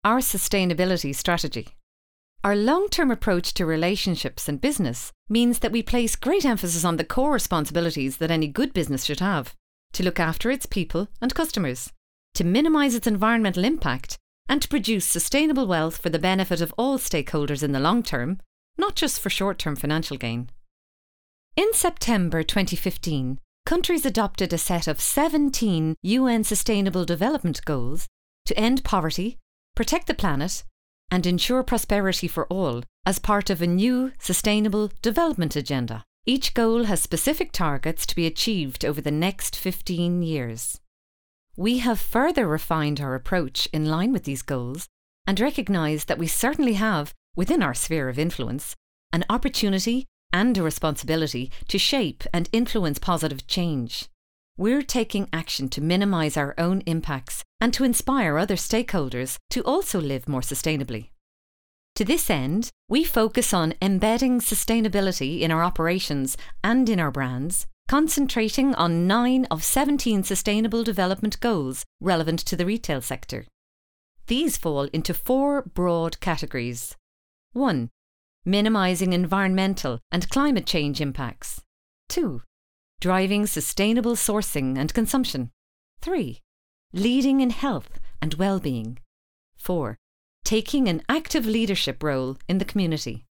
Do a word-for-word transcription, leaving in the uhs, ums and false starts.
our sustainability strategy. Our long-term approach to relationships and business means that we place great emphasis on the core responsibilities that any good business should have: to look after its people and customers, to minimise its environmental impact, and to produce sustainable wealth for the benefit of all stakeholders in the long term, not just for short-term financial gain. In September twenty fifteen, countries adopted a set of seventeen U N Sustainable Development Goals to end poverty, protect the planet, and ensure prosperity for all as part of a new Sustainable Development Agenda. Each goal has specific targets to be achieved over the next fifteen years. We have further refined our approach in line with these goals and recognise that we certainly have, within our sphere of influence, an opportunity and a responsibility to shape and influence positive change. We're taking action to minimise our own impacts and to inspire other stakeholders to also live more sustainably. To this end, we focus on embedding sustainability in our operations and in our brands, concentrating on nine of seventeen Sustainable Development Goals relevant to the retail sector. These fall into four broad categories. one. Minimising environmental and climate change impacts. two. Driving sustainable sourcing and consumption. three. Leading in health and well-being. four. Taking an active leadership role in the community.